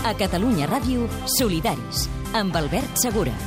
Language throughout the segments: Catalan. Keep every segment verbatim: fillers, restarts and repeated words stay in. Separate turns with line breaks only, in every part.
A Catalunya Ràdio, Solidaris, amb Albert Segura.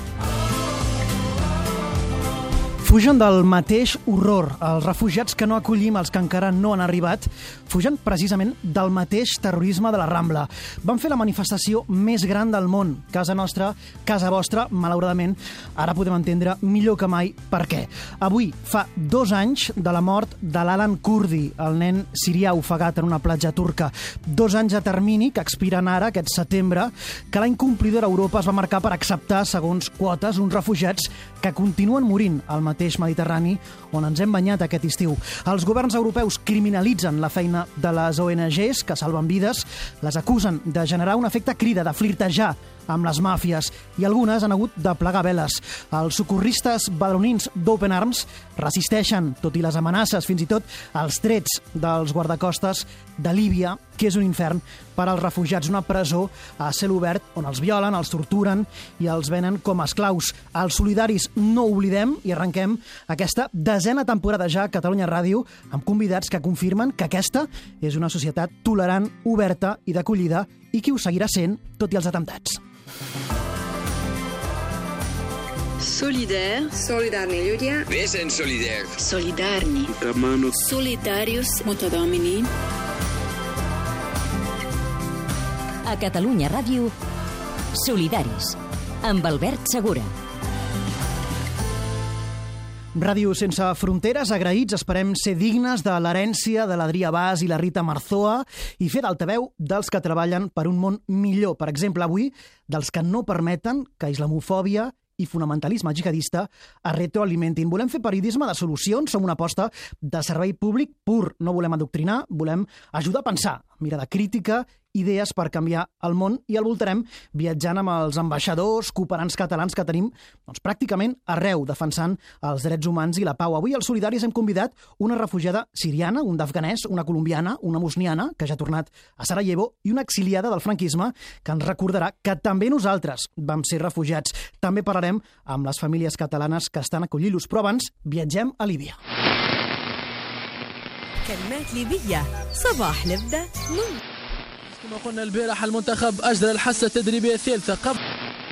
Fugen del mateix horror. Els refugiats que no acollim, els que encara no han arribat, fugen precisament del mateix terrorisme de la Rambla. Van fer la manifestació més gran del món. Casa nostra, casa vostra, malauradament, ara podem entendre millor que mai per què. Avui fa dos anys de la mort de l'Alan Kurdi, el nen sirià ofegat en una platja turca. Dos anys de termini que expiren ara, aquest setembre, que l'any complidor a Europa es va marcar per acceptar, segons quotes, uns refugiats que continuen morint al mateix Mediterrani on ens hem banyat aquest estiu. Els governs europeus criminalitzen la feina de les O N Ges que salven vides, les acusen de generar un efecte crida, de flirtejar amb les màfies, i algunes han hagut de plegar veles. Els socorristes badalonins d'Open Arms resisteixen, tot i les amenaces, fins i tot els trets dels guardacostes de Líbia, que és un infern per als refugiats, una presó a cel obert on els violen, els torturen i els venen com a esclaus. Els solidaris no oblidem i arrenquem aquesta desena temporada ja a Catalunya Ràdio amb convidats que confirmen que aquesta és una societat tolerant, oberta i d'acollida i que ho seguirà sent tot i els atemptats.
Solidaire.
Solidarni ľudia.
Vesen solidaire.
Solidarni. Solidarius. Mutadomini.
A Catalunya Ràdio, Solidaris, amb Albert Segura.
Ràdio sense fronteres, agraïts, esperem ser dignes de l'herència de l'Adrià Bas i la Rita Marzoa i fer d'altaveu dels que treballen per un món millor. Per exemple, avui, dels que no permeten que islamofòbia i fonamentalisme jihadista es retroalimentin. Volem fer periodisme de solucions, som una aposta de servei públic pur. No volem adoctrinar, volem ajudar a pensar, mirada crítica, idees per canviar el món, i el voltarem viatjant amb els ambaixadors, cooperants catalans que tenim doncs, pràcticament arreu, defensant els drets humans i la pau. Avui als Solidaris hem convidat una refugiada siriana, un d'afganès, una colombiana, una bosniana, que ja ha tornat a Sarajevo, i una exiliada del franquisme que ens recordarà que també nosaltres vam ser refugiats. També parlarem amb les famílies catalanes que estan acollint-los, però abans viatgem a Líbia.
كلمات ليبية صباح نبدأ من
كما قلنا البارح المنتخب أجرى الحصة التدريبية الثالثة قبل.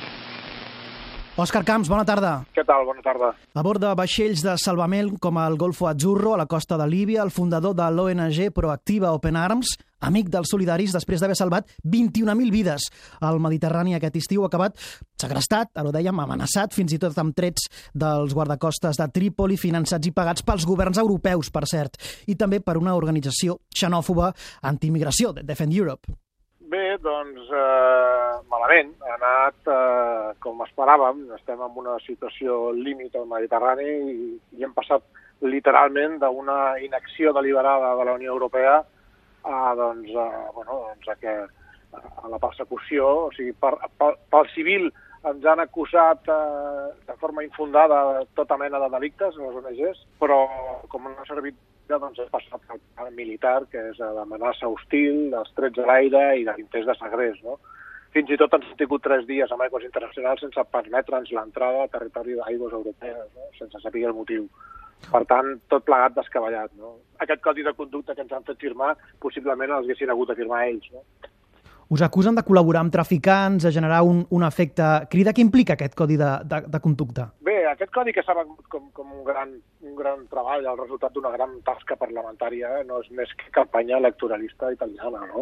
Òscar Camps, bona tarda.
Què tal? Bona tarda.
A bord de vaixells de salvament com el Golfo Azzurro, a la costa de Líbia, el fundador de l'O N G proactiva Open Arms, amic dels Solidaris, després d'haver salvat vint-i-una mil vides al Mediterrani aquest estiu, ha acabat segrestat, ara ho dèiem, amenaçat, fins i tot amb trets dels guardacostes de Trípoli, finançats i pagats pels governs europeus, per cert, i també per una organització xenòfoba anti-immigració, Defend Europe.
Bé, doncs, eh, malament. Ha anat eh, com esperàvem. Estem en una situació límit al Mediterrani i, i hem passat literalment d'una inacció deliberada de la Unió Europea a, doncs, a, bueno, doncs a, que, a la persecució. O sigui, per, per, pel civil ens han acusat eh, de forma infundada tota mena de delictes, les O N Ges, però com no ha servit, doncs hem passat al militar, que és l'amenaça hostil, dels trets a l'aire i de l'intents de segrest, no? Fins i tot ens hem tingut tres dies amb aigües internacionals sense permetre'ns l'entrada a territori d'aigües europees, no? Sense saber el motiu. Per tant, tot plegat descabellat, no? Aquest codi de conducta que ens han fet firmar, possiblement els haguessin hagut de firmar ells, no?
Us acusen de col·laborar amb traficants, de generar un, un efecte crida. Què implica aquest codi de, de, de conducta?
Bé, aquest codi que s'ha venut com, com un, gran, un gran treball, el resultat d'una gran tasca parlamentària, no és més que campanya electoralista italiana, no?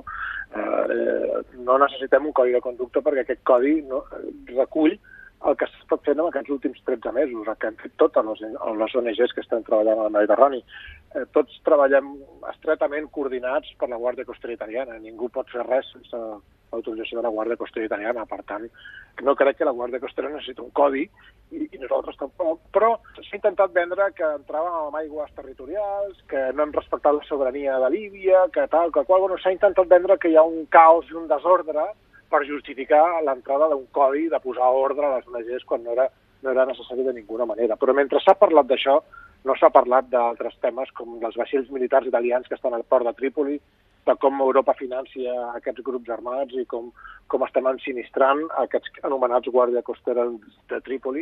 Eh, no necessitem un codi de conducta perquè aquest codi no, recull el que s'ha estat fent en aquests últims tretze mesos, el que han fet totes les, les O N Ges que estan treballant al Mediterrani. Eh, tots treballem estretament coordinats per la Guàrdia Costera Italiana. Ningú pot fer res sense l'autorització de la Guàrdia Costera Italiana. Per tant, no crec que la Guàrdia Costera necessiti un codi, i, i nosaltres tampoc, però s'ha intentat vendre que entràvem amb aigües territorials, que no hem respectat la sobirania de Líbia, que tal, que qual. Bueno, s'ha intentat vendre que hi ha un caos i un desordre per justificar l'entrada d'un codi de posar ordre a les O N Ges quan no era, no era necessari de ninguna manera. Però mentre s'ha parlat d'això, no s'ha parlat d'altres temes com dels vaixells militars italians que estan al port de Trípoli, de com Europa financia aquests grups armats i com, com estem ensinistrant aquests anomenats Guàrdia Costera de Trípoli,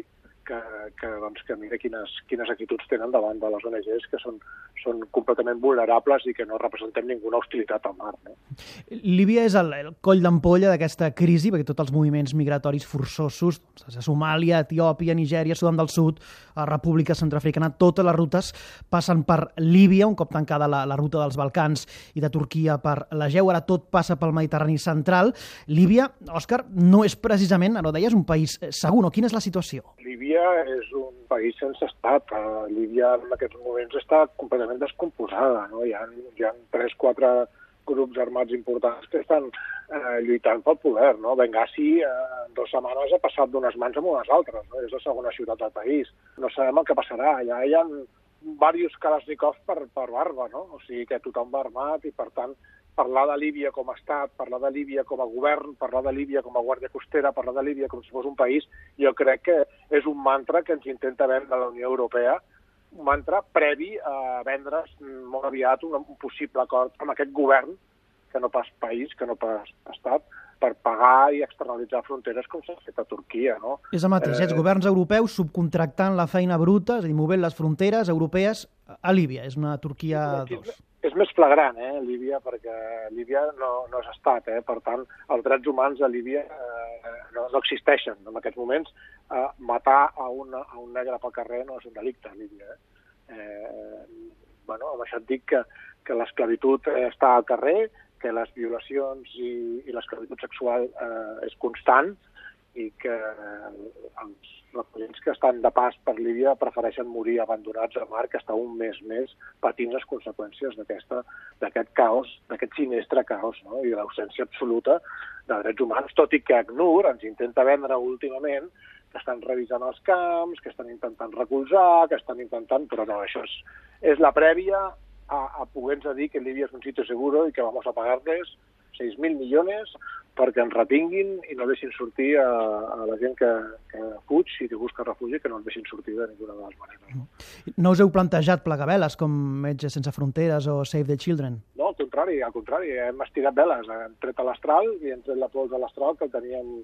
que, que, doncs, que mira quines, quines actituds tenen davant de les O N Ges, que són, són completament vulnerables i que no representem ninguna hostilitat al mar. No?
Líbia és el, el coll d'ampolla d'aquesta crisi, perquè tots els moviments migratoris forçosos, doncs, a Somàlia, Etiòpia, Nigèria, Sudan del Sud, a República Centroafricana, totes les rutes passen per Líbia, un cop tancada la, la ruta dels Balcans i de Turquia per l'Egeu, ara tot passa pel Mediterrani central. Líbia, Òscar, no és precisament, ara ho deies, un país segur, no? Quina és la situació?
Líbia és un país sense estat. Uh, Líbia en aquests moments està completament descomposada. No? Hi ha, hi ha tres, quatre grups armats importants que estan eh, lluitant pel poder. No? Benghazi eh, en dues setmanes ha passat d'unes mans a unes altres. No? És la segona ciutat del país. No sabem el que passarà. Allà hi ha diversos Kalashnikov per, per barba, no? O sigui que tothom va armat i, per tant, parlar de Líbia com a estat, parlar de Líbia com a govern, parlar de Líbia com a guàrdia costera, parlar de Líbia com si fos un país, jo crec que és un mantra que ens intenta vendre la Unió Europea, un mantra previ a vendre's molt aviat un, un possible acord amb aquest govern, que no pas país, que no pas estat, per pagar i externalitzar fronteres com s'ha fet a Turquia. No?
És el mateix, eh... els governs europeus subcontractant la feina bruta, és a dir, movent les fronteres europees a Líbia. És una Turquia dos.
És, és més flagrant, eh, Líbia, perquè Líbia no, no és estat. Eh? Per tant, els drets humans a Líbia eh, no, no existeixen. En aquests moments, eh, matar a, una, a un negre pel carrer no és un delicte a Líbia. Eh? Eh, bueno, amb això et dic que, que l'esclavitud està al carrer, que les violacions i, i l'esclavitud sexual eh, és constant i que eh, els refugiats que estan de pas per Líbia prefereixen morir abandonats a mar que estar un mes més patint les conseqüències d'aquest caos, d'aquest sinistre caos, no? I l'ausència absoluta de drets humans, tot i que ACNUR ens intenta vendre últimament que estan revisant els camps, que estan intentant recolzar, que estan intentant... Però no, això és, és la prèvia a, a poder-nos dir que Líbia és un sitio seguro i que vamos a pagar-les seis mil milions perquè ens retinguin i no deixin sortir a, a la gent que, que fuig i que busca refugi, que no ens deixin sortir de ninguna de les maneres.
No us heu plantejat plegar veles com Metges Sense Fronteres o Save the Children?
No, al contrari, al contrari. Hem estirat veles, hem tret a l'astral i hem tret la pols de l'astral que el teníem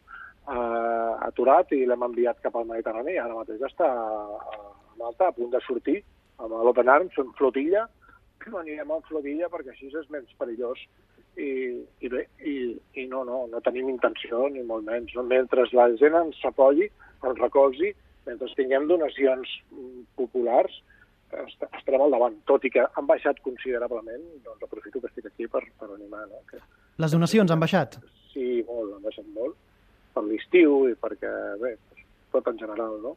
eh, aturat i l'hem enviat cap al Mediterrani. Ara mateix està a Malta a punt de sortir amb l'Open Arms, en flotilla. Anirem en flotilla perquè així és menys perillós. I, i bé, i, i no, no, no tenim intenció ni molt menys. No? Mentre la gent ens apoyi, ens recolzi, mentre tinguem donacions populars, estarem al davant. Tot i que han baixat considerablement, doncs aprofito que estic aquí per, per animar. No? Que...
Les donacions han baixat?
Sí, molt, han baixat molt. Per l'estiu i perquè, bé, tot en general, no?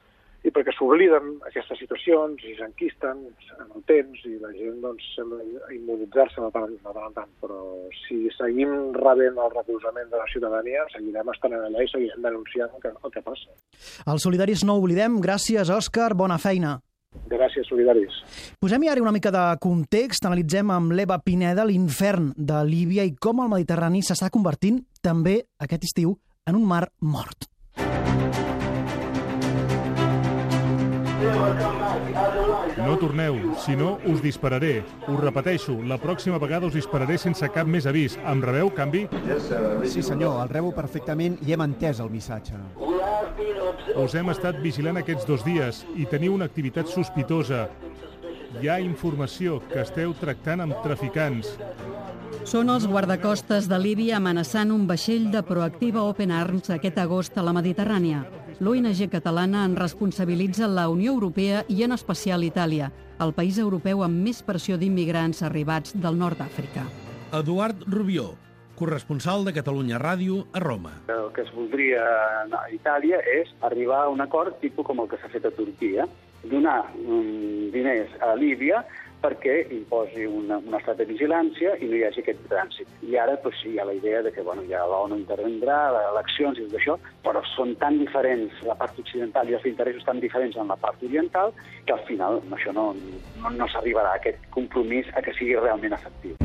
I perquè s'obliden aquestes situacions i s'enquisten en el temps i la gent doncs, sembla immunitzar-se de tant en tant, però si seguim rebent el recolzament de la ciutadania, seguirem estant allà i seguirem denunciant el que, el que passa.
Els solidaris no oblidem. Gràcies, Òscar. Bona feina.
Gràcies, solidaris.
Posem-hi ara una mica de context. Analitzem amb l'Eva Pineda l'infern de Líbia i com el Mediterrani s'està convertint també aquest estiu en un mar mort.
No torneu, si no us dispararé. Us repeteixo, la pròxima vegada us dispararé sense cap més avís. Em rebeu, canvi?
Sí, senyor, el rebo perfectament i hem entès el missatge.
Us hem estat vigilant aquests dos dies i teniu una activitat sospitosa. Hi ha informació que esteu tractant amb traficants.
Són els guardacostes de Líbia amenaçant un vaixell de Proactiva Open Arms aquest agost a la Mediterrània. L'O N G catalana en responsabilitza la Unió Europea i en especial Itàlia, el país europeu amb més pressió d'immigrants arribats del nord d'Àfrica.
Eduard Rubió, corresponsal de Catalunya Ràdio a Roma.
El que es voldria a Itàlia és arribar a un acord tipus com el que s'ha fet a Turquia, donar um, diners a Líbia perquè imposi una, un estat de vigilància i no hi hagi aquest trànsit. I ara pues, sí, hi ha la idea de que bueno, ja l'ONU intervindrà, eleccions i tot això, però són tan diferents, la part occidental i els interessos tan diferents en la part oriental, que al final això no, no, no s'arribarà a aquest compromís a que sigui realment efectiu.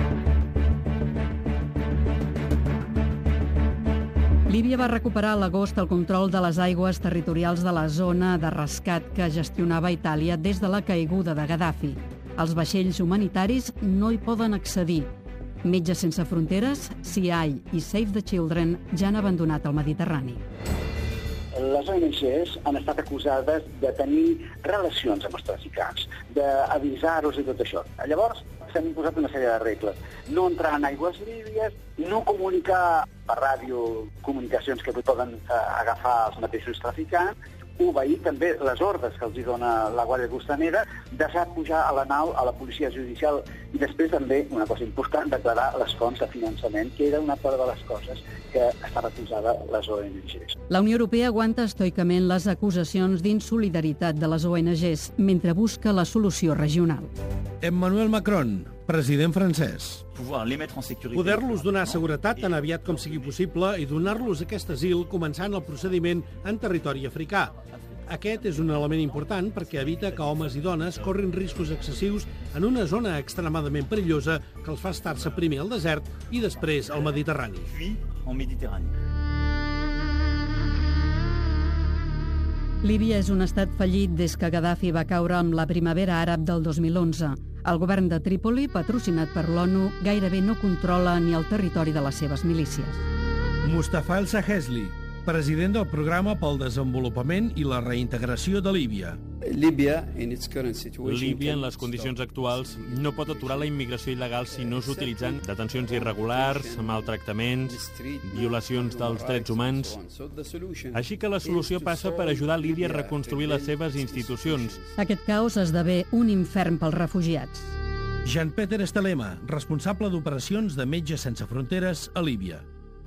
Líbia va recuperar a l'agost el control de les aigües territorials de la zona de rescat que gestionava Itàlia des de la caiguda de Gaddafi. Els vaixells humanitaris no hi poden accedir. Metges Sense Fronteres, C I i Save the Children ja han abandonat el Mediterrani.
La
les O N Ges han estat acusades de tenir relacions amb els traficants, d'avisar-los i tot això. Llavors, s'han imposat una sèrie de regles. No entrar en aigües líbies, no comunicar per ràdio comunicacions que poden eh, agafar els mateixos traficants, obeir també les ordres que els dona la Guàrdia Costanera, deixar pujar a la nau a la policia judicial i després també, una cosa important, declarar les fonts de finançament, que era una part de les coses que estava acusada les O N Ges.
La Unió Europea aguanta estoicament les acusacions d'insolidaritat de les O N Ges mentre busca la solució regional.
Emmanuel Macron, president francès.
Poder-los donar seguretat tan aviat com sigui possible i donar-los aquest asil començant el procediment en territori africà. Aquest és un element important perquè evita que homes i dones corrin riscos excessius en una zona extremadament perillosa que els fa estar-se primer al desert i després al Mediterrani.
Líbia és un estat fallit des que Gaddafi va caure amb la primavera àrab del dos mil onze. El govern de Trípoli, patrocinat per l'ONU, gairebé no controla ni el territori de les seves milícies.
Mustafa El Sahesli, president del Programa pel Desenvolupament i la Reintegració de Líbia.
Líbia, en les condicions actuals, no pot aturar la immigració il·legal si no és utilitzant detencions irregulars, maltractaments, violacions dels drets humans. Així que la solució passa per ajudar Líbia a reconstruir les seves institucions.
Aquest caos esdevé un infern pels refugiats.
Jean-Peter Estelema, responsable d'operacions de Metges Sense Fronteres a Líbia.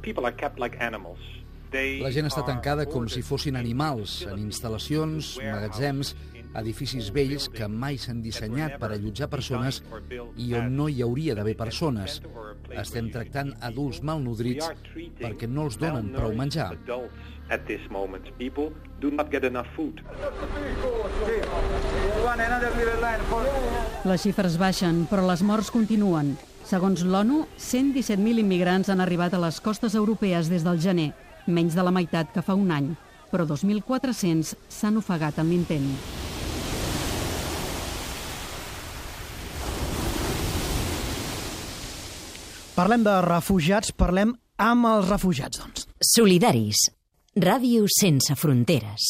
La gent està tancada com si fossin animals, en instal·lacions, magatzems, edificis vells que mai s'han dissenyat per allotjar persones i on no hi hauria d'haver persones. Estem tractant adults malnodrits perquè no els donen prou menjar.
Les xifres baixen, però les morts continuen. Segons l'ONU, cent disset mil immigrants han arribat a les costes europees des del gener, menys de la meitat que fa un any, però dos mil quatre-cents s'han ofegat en l'intent.
Parlem de refugiats, parlem amb els refugiats, doncs.
Solidaris. Ràdio sense fronteres.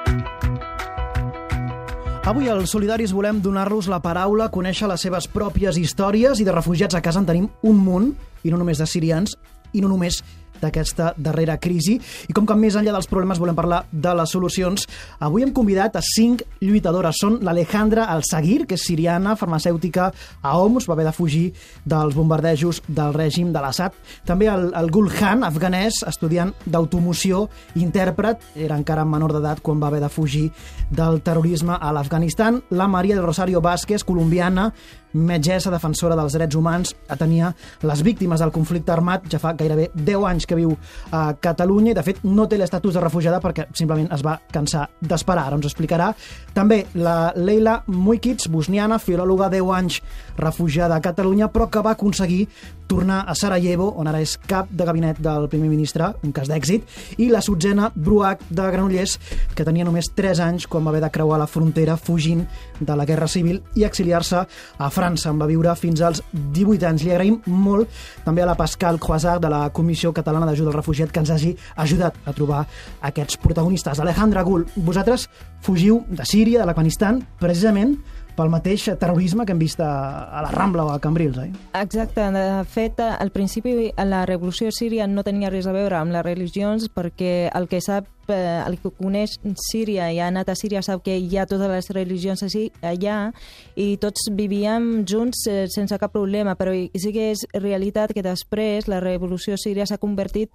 Avui als Solidaris volem donar-los la paraula, conèixer les seves pròpies històries, i de refugiats a casa en tenim un munt, i no només de sirians, i no només d'aquesta darrera crisi. I com que més enllà dels problemes volem parlar de les solucions, avui hem convidat a cinc lluitadores. Són l'Alejandra Al-Saghir, que és siriana, farmacèutica a Homs, va haver de fugir dels bombardejos del règim de l'Assad. També el, el Gulhan, afganès, estudiant d'automoció, intèrpret, era encara menor d'edat quan va haver de fugir del terrorisme a l'Afganistan. La Maria del Rosario Vázquez, colombiana, metgessa defensora dels drets humans, atenia les víctimes del conflicte armat, ja fa gairebé deu anys que viu a Catalunya i de fet no té l'estatus de refugiada perquè simplement es va cansar d'esperar. Ara ens explicarà. També la Leila Mujkic, bosniana, filòloga, deu anys refugiada a Catalunya, però que va aconseguir tornar a Sarajevo, on ara és cap de gabinet del primer ministre, un cas d'èxit, i la Sutzena Bruach de Granollers, que tenia només tres anys quan va haver de creuar la frontera fugint de la guerra civil i exiliar-se a França, on va viure fins als divuit anys. Li agraïm molt també a la Pascal Croissart de la Comissió Catalana d'Ajuda al Refugiat que ens hagi ajudat a trobar aquests protagonistes. Alejandra Gul, vosaltres fugiu de Síria, de l'Afganistan, precisament pel mateix terrorisme que hem vist a, a la Rambla o a Cambrils, oi?
Exacte. De fet, al principi la revolució síria no tenia res a veure amb les religions, perquè el que sap, el que coneix Síria i ha anat a Síria sap que hi ha totes les religions allà i tots vivíem junts sense cap problema, però sí que és realitat que després la revolució síria s'ha convertit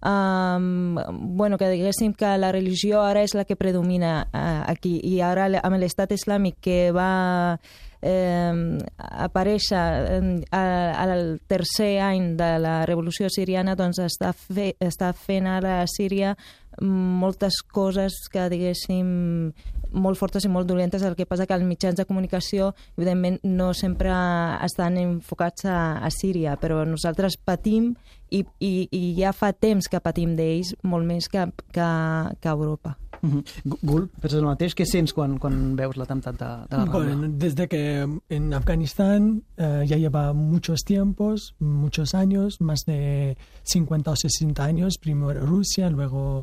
Um, bueno, que diguéssim que la religió ara és la que predomina uh, aquí, i ara amb l'estat islàmic que va eh, aparèixer eh, al tercer any de la revolució siriana, doncs està, fe, està fent ara a Síria moltes coses que diguéssim molt fortes i molt dolentes. El que passa que els mitjans de comunicació evidentment no sempre estan enfocats a, a Síria, però nosaltres patim i, i, i ja fa temps que patim d'ells molt més que, que, que a Europa.
Uh-huh. Gul, penses el mateix? Què sents quan, quan veus l'atemptat de, de la Rambla?
Bueno, desde que en Afganistán eh, ya lleva muchos tiempos, muchos años, más de cincuenta o sesenta años, primero Rusia, luego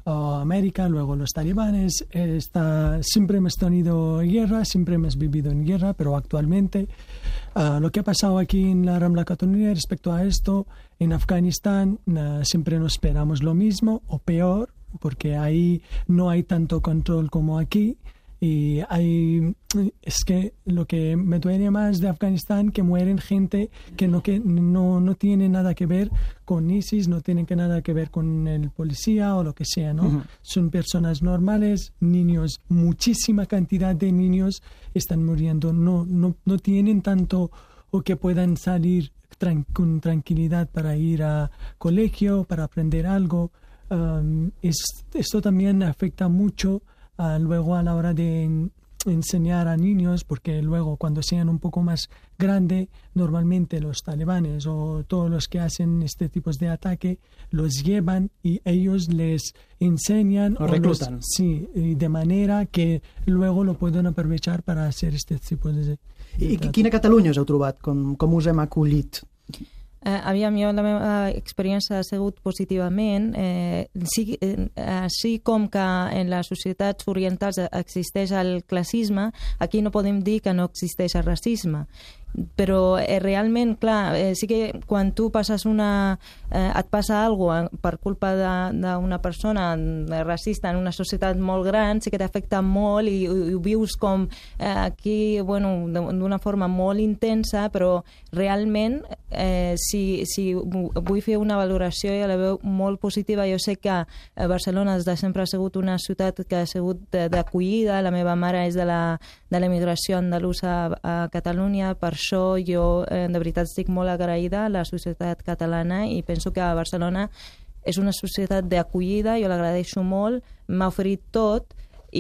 o América, luego los talibanes. Está, siempre hemos tenido guerra, siempre hemos vivido en guerra, pero actualmente uh, lo que ha pasado aquí en la Rambla Cataluña respecto a esto, en Afganistán uh, siempre nos esperamos lo mismo o peor, porque ahí no hay tanto control como aquí. Y hay, es que lo que me duele más de Afganistán, que mueren gente que no, que no, no tiene nada que ver con ISIS, no tiene que nada que ver con el policía o lo que sea, ¿no? Uh-huh. Son personas normales, niños, muchísima cantidad de niños están muriendo, no, no, no tienen tanto o que puedan salir tran- con tranquilidad para ir a colegio, para aprender algo. Um, es, esto también afecta mucho Uh, luego a la hora de en, enseñar a niños, porque luego cuando sean un poco más grande, normalmente los talibanes o todos los que hacen este tipo de ataque los llevan y ellos les enseñan
o reclutan.
Los, sí, de manera que luego lo pueden aprovechar para hacer este tipo de... de
I quina Catalunya us heu trobat? Com, com us hem acollit?
Eh, aviam, jo la meva experiència ha sigut positivament. Eh, sí, eh, així com que en les societats orientals existeix el classisme, aquí no podem dir que no existeix el racisme. Però eh, realment, clar, eh, sí que quan tu passes una... Eh, et passa alguna cosa per culpa d'una persona racista en una societat molt gran, sí que t'afecta molt i, i ho vius com eh, aquí, bueno, d'una forma molt intensa, però realment, eh, si, si vull fer una valoració i la veu molt positiva, jo sé que Barcelona des de sempre ha sigut una ciutat que ha sigut d'acollida, la meva mare és de la, de l'emigració andalusa a, a Catalunya, per això jo eh, de veritat estic molt agraïda a la societat catalana i penso que Barcelona és una societat d'acollida, jo l'agradeixo molt, m'ha oferit tot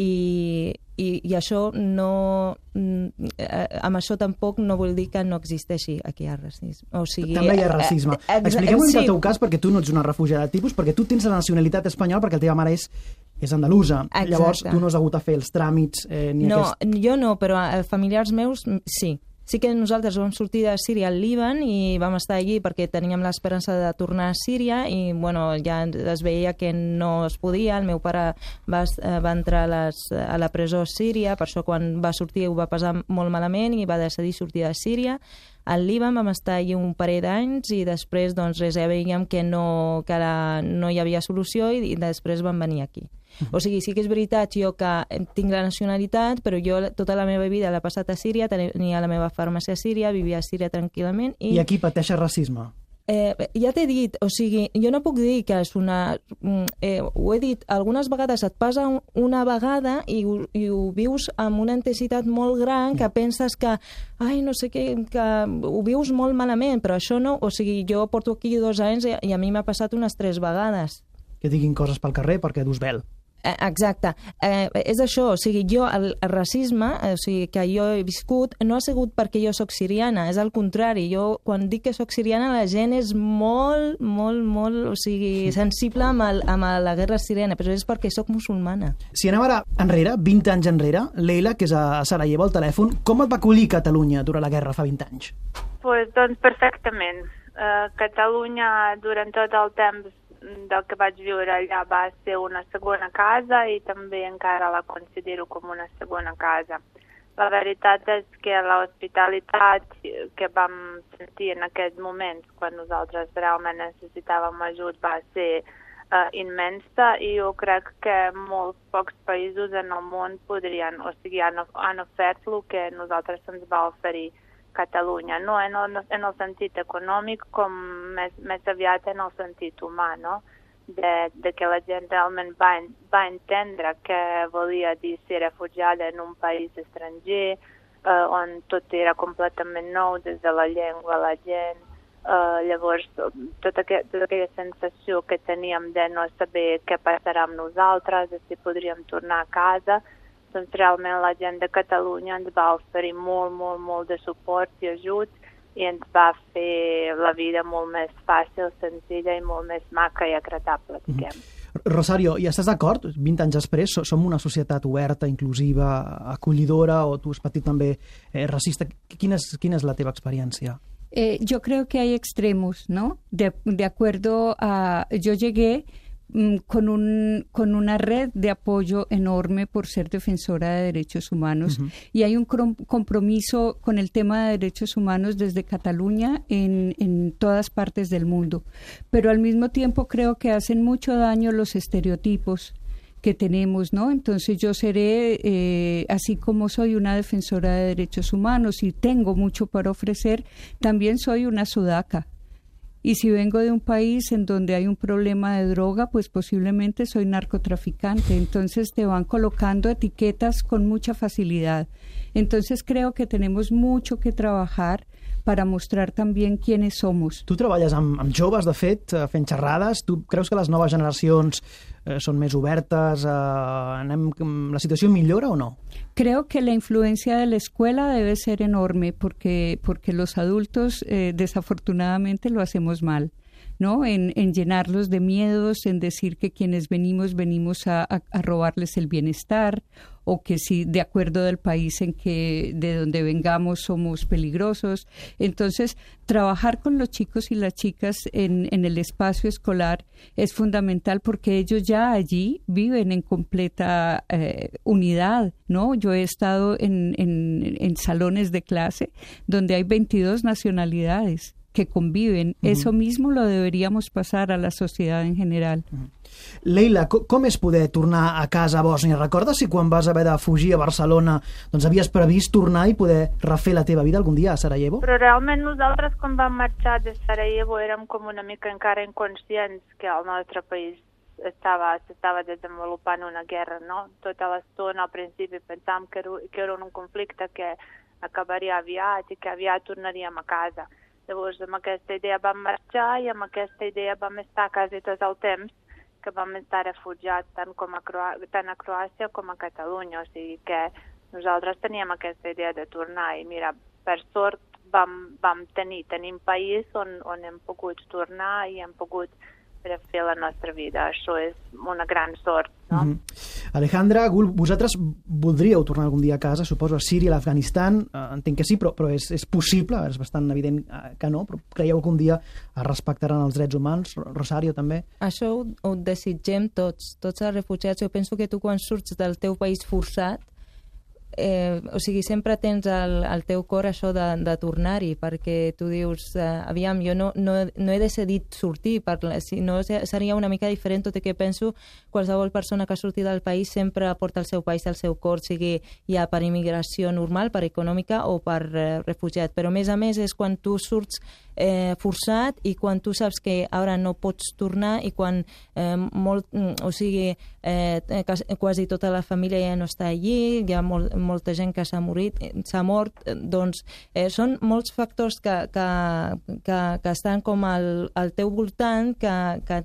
i, i, i això no... Eh, amb això tampoc no vol dir que no existeixi aquí el racisme. O sigui,
també hi ha racisme. Eh, eh, Expliquem una mica sí. el teu cas, perquè tu no ets una refugiada de tipus, perquè tu tens la nacionalitat espanyola perquè la teva mare és és andalusa. Exacte. Llavors tu no has hagut de fer els tràmits eh, ni
no,
aquest...
Jo no, però familiars meus sí. Sí que nosaltres vam sortir de Síria al Líban i vam estar allí perquè teníem l'esperança de tornar a Síria i bueno, ja es veia que no es podia. El meu pare va, va entrar a, les, a la presó síria, per això quan va sortir ho va passar molt malament i va decidir sortir de Síria. Al Líban vam estar allí un parell d'anys i després doncs, res, ja veiem que, no, que la, no hi havia solució i, i després vam venir aquí. O sigui, sí que és veritat jo que tinc la nacionalitat, però jo tota la meva vida l'he passat a Síria, tenia la meva farmàcia a Síria, vivia a Síria tranquil·lament. I,
I aquí pateixes racisme?
Eh, ja t'he dit, o sigui, jo no puc dir que és una... Eh, ho he dit, algunes vegades et passa una vegada i, i ho vius amb una intensitat molt gran que penses que, ai, no sé què, que ho vius molt malament, però això no... O sigui, jo porto aquí dos anys i, i a mi m'ha passat unes tres vegades.
Que diguin coses pel carrer perquè dus vel.
Exacte. Eh, és això, o sigui, jo, el, el racisme, o sigui, que jo he viscut, no ha sigut perquè jo soc siriana, és al contrari. Jo, quan dic que soc siriana, la gent és molt, molt, molt, o sigui, sensible amb, el, amb la guerra siriana, però és perquè soc musulmana.
Si anem ara enrere, vint anys enrere, Leila, que és a Sarajevo, al telèfon, com et va acollir Catalunya durant la guerra fa vint anys?
Pues, doncs perfectament. Uh, Catalunya, durant tot el temps del que vaig viure allà, va ser una segona casa i també encara la considero com una segona casa. La veritat és que l'hospitalitat que vam sentir en aquests moments, quan nosaltres realment necessitàvem ajut, va ser uh, immensa i jo crec que molts pocs països en el món podrien, o sigui, han, han ofert el que nosaltres ens va oferir Catalunya, no en el, en el sentit econòmic com més, més aviat en el sentit humà, no? De, de que la gent realment va, va entendre que volia dir ser refugiada en un país estranger, eh, on tot era completament nou, des de la llengua, la gent, eh, llavors tota, que, tota aquella sensació que teníem de no saber què passarà amb nosaltres, de si podríem tornar a casa, doncs realment la gent de Catalunya ens va oferir molt, molt, molt de suport i ajut i ens va fer la vida molt més fàcil, senzilla i molt més maca i agradable, diguem.
Mm-hmm. Rosario, i estàs d'acord? vint anys després som una societat oberta, inclusiva, acollidora, o tu has patit també eh, racista. Quina és, quina és la teva experiència?
Eh, yo creo que hay extremos, ¿no? De, de acuerdo a... Yo llegué con, un, con una red de apoyo enorme por ser defensora de derechos humanos. Uh-huh. Y hay un compromiso con el tema de derechos humanos desde Cataluña en, en todas partes del mundo. Pero al mismo tiempo creo que hacen mucho daño los estereotipos que tenemos, ¿no? Entonces yo seré, eh, así como soy una defensora de derechos humanos y tengo mucho para ofrecer, también soy una sudaca. Y si vengo de un país en donde hay un problema de droga, pues posiblemente soy narcotraficante. Entonces te van colocando etiquetas con mucha facilidad. Entonces creo que tenemos mucho que trabajar para mostrar també quiénes somos.
Tu treballes amb, amb joves, de fet, fent xerrades. Tu creus que les noves generacions eh, són més obertes? Eh, anem, la situació millora o no?
Creo que la influencia de la escuela debe ser enorme porque, porque los adultos eh, desafortunadamente lo hacemos mal, ¿no? En, en llenarlos de miedos, en decir que quienes venimos, venimos a, a, a robarles el bienestar, o que si de acuerdo del país en que de donde vengamos somos peligrosos. Entonces, trabajar con los chicos y las chicas en, en el espacio escolar es fundamental porque ellos ya allí viven en completa eh, unidad, ¿no? Yo he estado en, en, en salones de clase donde hay veintidós nacionalidades que conviven. Uh-huh. Eso mismo lo deberíamos pasar a la sociedad en general.
Uh-huh. Leila, com és poder tornar a casa a Bòsnia? Recordes si quan vas haver de fugir a Barcelona doncs havies previst tornar i poder refer la teva vida algun dia a Sarajevo?
Però realment nosaltres quan vam marxar de Sarajevo érem com una mica encara inconscients que el nostre país estava, s'estava desenvolupant una guerra, no? Tota l'estona al principi pensàvem que era, que era un conflicte que acabaria aviat i que aviat tornaríem a casa. Llavors amb aquesta idea vam marxar i amb aquesta idea vam estar quasi tot el temps que vam estar refugiats tant, com a Croà- tant a Croàcia com a Catalunya, o sigui que nosaltres teníem aquesta idea de tornar i mira, per sort vam, vam tenir, tenim país on, on hem pogut tornar i hem pogut fer la nostra vida. Això és una gran sort, no?
Mm-hmm. Alejandra, Gul, vosaltres voldríeu tornar algun dia a casa, suposo, a Síria, a l'Afganistan? Eh, entenc que sí, però, però és, és possible, és bastant evident que no, però creieu que un dia es respectaran els drets humans? Rosario, també?
Això ho, ho desitgem tots, tots els refugiats. Jo penso que tu quan surts del teu país forçat, eh, o sigui, sempre tens al, al teu cor això de, de tornar-hi, perquè tu dius, eh, aviam, jo no, no, no he decidit sortir, per, si no seria una mica diferent, tot i que penso qualsevol persona que ha sortit del país sempre porta el seu país al seu cor, sigui ja per immigració normal, per econòmica o per eh, refugiat, però a més a més és quan tu surts eh, forçat i quan tu saps que ara no pots tornar i quan eh, molt, o sigui, eh, quasi tota la família ja no està allí, hi ha molt, molta gent que s'ha morit, s'ha mort, doncs eh, són molts factors que, que, que, que estan com al, al teu voltant, que, que,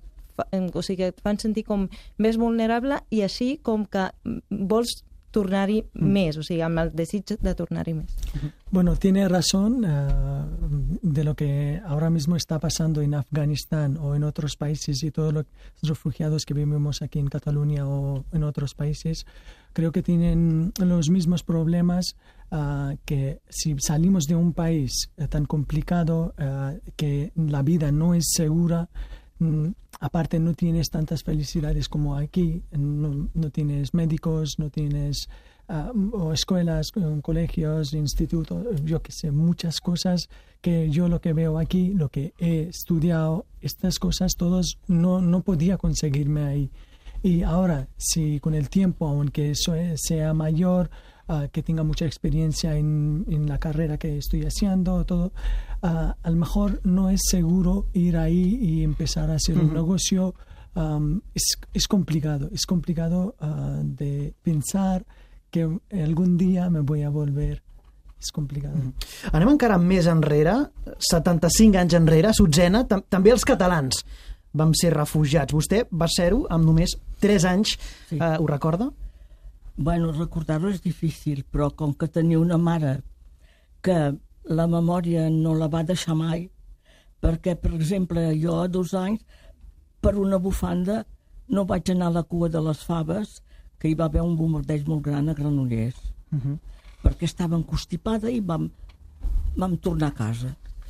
o sigui, que et fan sentir com més vulnerable i així com que vols tornar-hi mm. més, o sigui, amb el desig de tornar-hi més.
Bueno, tiene razón uh, de lo que ahora mismo está pasando en Afganistán o en otros países y todos los refugiados que vivimos aquí en Cataluña o en otros países, creo que tienen los mismos problemas uh, que si salimos de un país uh, tan complicado, uh, que la vida no es segura, um, aparte no tienes tantas felicidades como aquí, no, no tienes médicos, no tienes uh, o escuelas, colegios, institutos, yo qué sé, muchas cosas que yo lo que veo aquí, lo que he estudiado, estas cosas todos no, no podía conseguirme ahí. Y ahora, si con el tiempo, aunque sea mayor, uh, que tenga mucha experiencia en, en la carrera que estoy haciendo, todo, uh, a lo mejor no es seguro ir ahí y empezar a hacer uh-huh. un negocio. Um, es, es complicado, es complicado uh, de pensar que algun dia me voy a volver. És complicat.
Mm. Anem encara més enrere, setanta-cinc anys enrere, Sutzena, tam també els catalans vam ser refugiats. Vostè va ser-ho amb només tres anys, sí. eh, ho recorda?
Bueno, recordar-ho és difícil, però com que tenia una mare que la memòria no la va deixar mai, perquè, per exemple, jo a dos anys, per una bufanda, no vaig anar a la cua de les faves, que hi va haver un bombardeig molt gran a Granollers, uh-huh. perquè estava encostipada i vam, vam tornar a casa.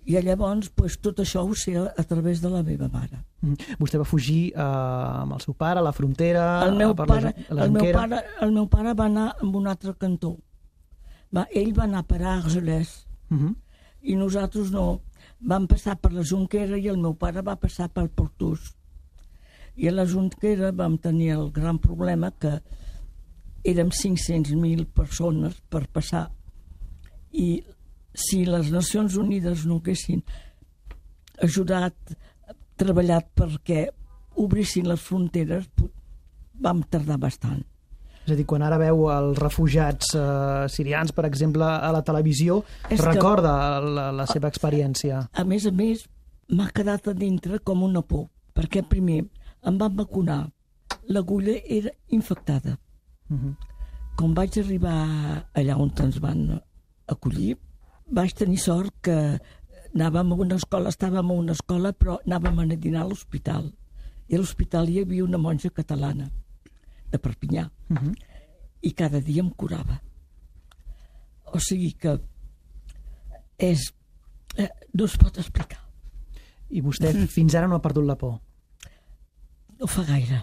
I llavors pues, tot això ho sé a través de la meva mare.
Mm. Vostè va fugir uh, amb el seu pare a la frontera?
El meu,
per
pare,
la, la
el, meu pare, el meu pare va anar a un altre cantó. Va, ell va anar a parar a Argelès. Uh -huh. I nosaltres no. Vam passar per la Jonquera i el meu pare va passar pel Portús. I a la Jonquera vam tenir el gran problema que érem cinc-cents mil persones per passar. I si les Nacions Unides no haguessin ajudat, treballat perquè obrissin les fronteres, vam tardar bastant.
És a dir, quan ara veu els refugiats eh, sirians, per exemple, a la televisió, és recorda que, la, la seva experiència.
A, a més a més, m'ha quedat a dintre com una por, perquè primer em van vacunar, l'agulla era infectada. Uh-huh. Quan vaig arribar allà on ens van acollir, vaig tenir sort que anàvem a una escola, estàvem a una escola, però anàvem a dinar a l'hospital. I a l'hospital hi havia una monja catalana, de Perpinyà, uh-huh. i cada dia em curava. O sigui que és... Eh, no es pot explicar.
I vostè fins ara no ha perdut la por?
No fa gaire.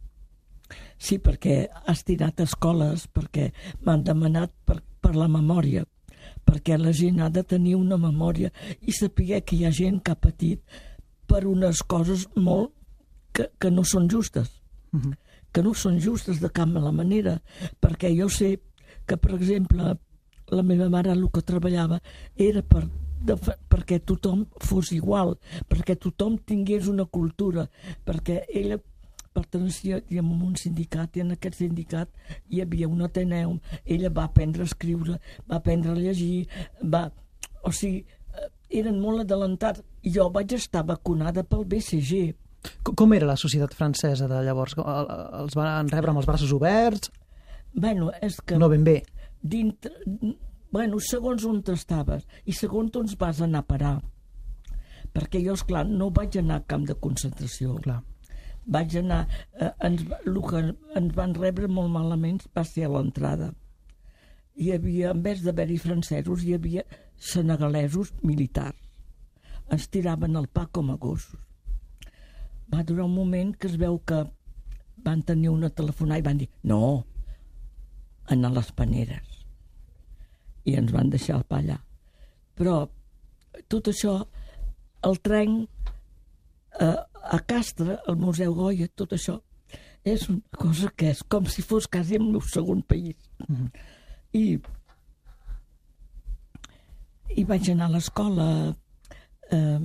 Sí, perquè has tirat escoles, perquè m'han demanat per, per la memòria, perquè la gent ha de tenir una memòria i saber que hi ha gent que ha patit per unes coses molt que, que no són justes. Uh-huh. Que no són justes de cap la manera, perquè jo sé que, per exemple, la meva mare el que treballava era per, de, perquè tothom fos igual, perquè tothom tingués una cultura, perquè ella perteneixia a un sindicat i en aquest sindicat hi havia un Ateneum, ella va aprendre a escriure, va aprendre a llegir, va... o sigui, eren molt adelantats. Jo vaig estar vacunada pel B C G.
Com era la societat francesa de llavors? Els van rebre amb els braços oberts?
Bueno, és que...
No ben bé.
Dintre... Bueno, segons on estaves i segons on vas anar a parar. Perquè jo, esclar, no vaig anar a camp de concentració.
Clar.
Vaig anar... Eh, ens, el que ens van rebre molt malament va ser a l'entrada. Hi havia, en vez d'haver-hi francesos, hi havia senegalesos militars. Ens tiraven el pa com a gossos. Va durar un moment que es veu que van tenir una telefonada i van dir no, anar a les paneres. I ens van deixar el pa allà. Però tot això, el tren eh, a Castre, al Museu Goya, tot això, és una cosa que és com si fos quasi el meu segon país. Mm-hmm. I, i vaig anar a l'escola. Eh,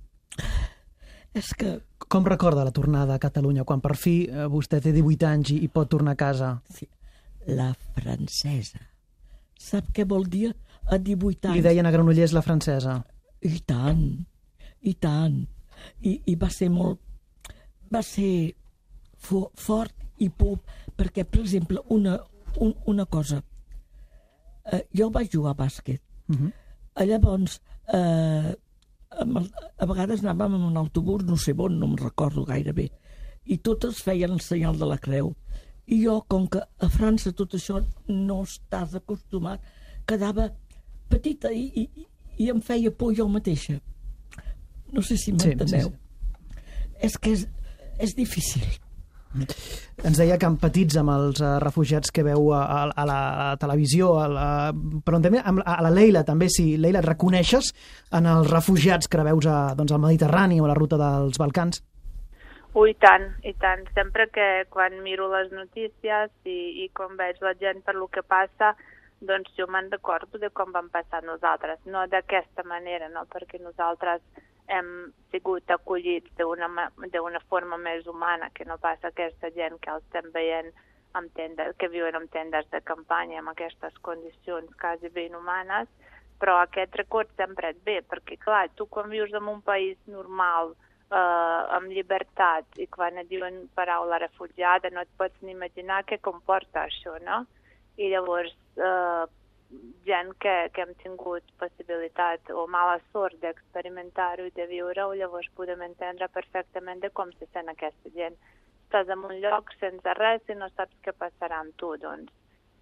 és que...
Com recorda la tornada a Catalunya, quan per fi eh, vostè té divuit anys i, i pot tornar a casa?
Sí. La francesa. Sap què vol dir a divuit anys?
Li deien a Granollers la francesa.
I tant, i tant. I, i va ser molt... Va ser fo, fort i pop, perquè, per exemple, una, un, una cosa. Eh, jo vaig jugar a bàsquet. Uh-huh. Llavors... Eh, a vegades anàvem en un autobús, no sé on, no em recordo gaire bé, i totes feien el senyal de la creu. I jo, com que a França tot això no estàs acostumat, quedava petita i, i, i em feia por jo mateixa. No sé si m'enteneu. Sí, sí, sí. És que és, és difícil.
Ens deia que empatitza amb els uh, refugiats que veu a, a, a la televisió, a la, però també a, a la Leila, també, si Leila, et reconeixes en els refugiats que veus a, doncs, al Mediterrani o a la ruta dels Balcans?
Ui, tant, i tant. Sempre que quan miro les notícies i, i quan veig la gent per lo que passa, doncs jo me'n recordo de com vam passar nosaltres. No d'aquesta manera, no, perquè nosaltres hem sigut acollits d'una forma més humana, que no passa aquesta gent que els estem veient amb tendes, que viuen en tendes de campanya amb aquestes condicions quasi ben humanes, però aquest record sempre et ve, perquè clar, tu quan vius en un país normal, eh, amb llibertat, i quan et diuen paraula refugiada, no et pots ni imaginar què comporta això, no? I llavors, eh, gent que, que hem tingut possibilitat o mala sort d'experimentar-ho i de viure-ho, llavors podem entendre perfectament de com se sent aquesta gent. Estàs en un lloc sense res i no saps què passarà amb tu, doncs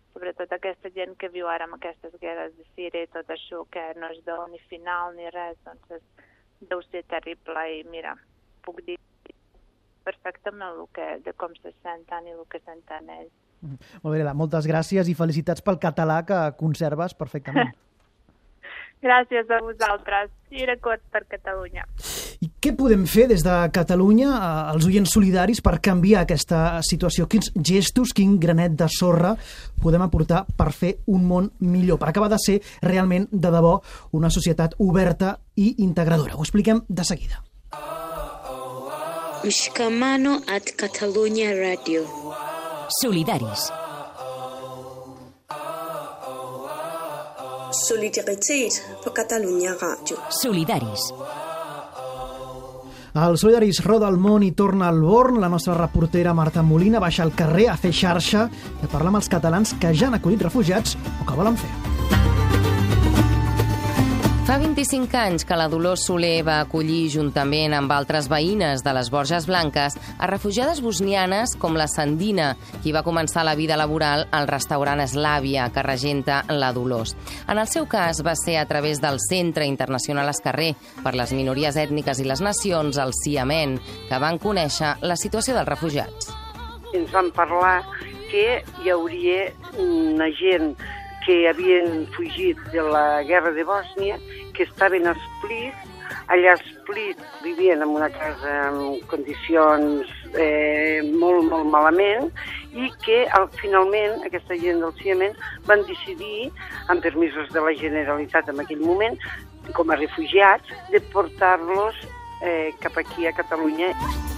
sobretot aquesta gent que viu ara amb aquestes guerres de Síria i tot això, que no es veu ni final ni res, doncs és, deu ser terrible i mira, puc dir perfectament el que, de com se senten i el que senten ells.
Molt bé, moltes gràcies i felicitats pel català que conserves perfectament.
Gràcies a vosaltres i record per Catalunya.
I què podem fer des de Catalunya, els oients solidaris, per canviar aquesta situació? Quins gestos, quin granet de sorra podem aportar per fer un món millor, per acabar de ser realment, de debò, una societat oberta i integradora? Ho expliquem de seguida.
Mshikamano at Catalunya Radio.
Solidaris.
Solidaritet på Catalunya Radio.
Solidaris.
El Solidaris roda el món i torna al Born. La nostra reportera Marta Molina baixa al carrer a fer xarxa i a parlar amb els catalans que ja han acollit refugiats o que volen fer.
Fa vint-i-cinc anys que la Dolors Soler va acollir, juntament amb altres veïnes de les Borges Blanques, a refugiades bosnianes com la Sandina, qui va començar la vida laboral al restaurant Eslàvia, que regenta la Dolors. En el seu cas va ser a través del Centre Internacional Escarrer per les Minories Ètniques i les Nacions, el CIAMEN, que van conèixer la situació dels refugiats.
Ens van parlar que hi hauria una gent que havien fugit de la guerra de Bòsnia, que estaven a Split. Allà a Split vivien en una casa en condicions eh, molt, molt malament, i que al, finalment aquesta gent del CIAMEN van decidir, amb permisos de la Generalitat en aquell moment, com a refugiats, de portar-los eh, cap aquí a Catalunya.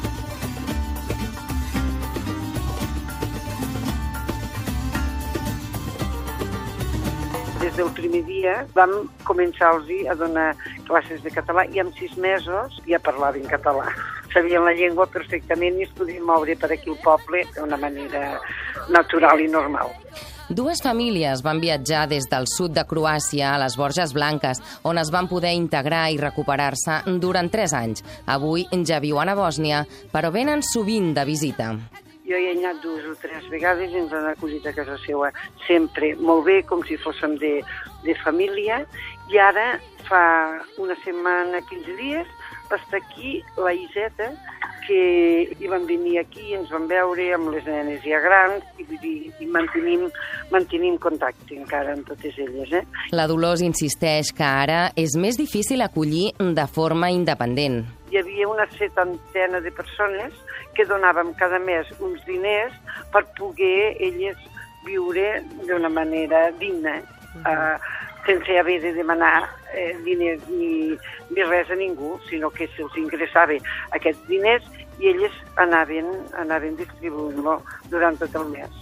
Des del primer dia vam començar-los a donar classes de català i en sis mesos ja parlaven català. Sabien la llengua perfectament i es podien moure per aquí al poble d'una manera natural i normal.
Dues famílies van viatjar des del sud de Croàcia a les Borges Blanques, on es van poder integrar i recuperar-se durant tres anys. Avui ja viuen a Bòsnia, però venen sovint de visita.
Jo hi he anat dues o tres vegades i ens han acollit a casa seva sempre molt bé, com si fóssim de, de família. I ara, fa una setmana, quinze dies, va estar aquí la Iseta, que hi van venir aquí, ens van veure amb les nenes ja grans i, i, i mantenim, mantenim contacte encara amb totes elles. Eh?
La Dolors insisteix que ara és més difícil acollir de forma independent.
Hi havia una setantena de persones que donàvem cada mes uns diners per poder elles viure d'una manera digna, uh, sense haver de demanar eh, diners ni, ni res a ningú, sinó que se'ls ingressava aquests diners i elles anaven, anaven distribuint-lo durant tot el mes.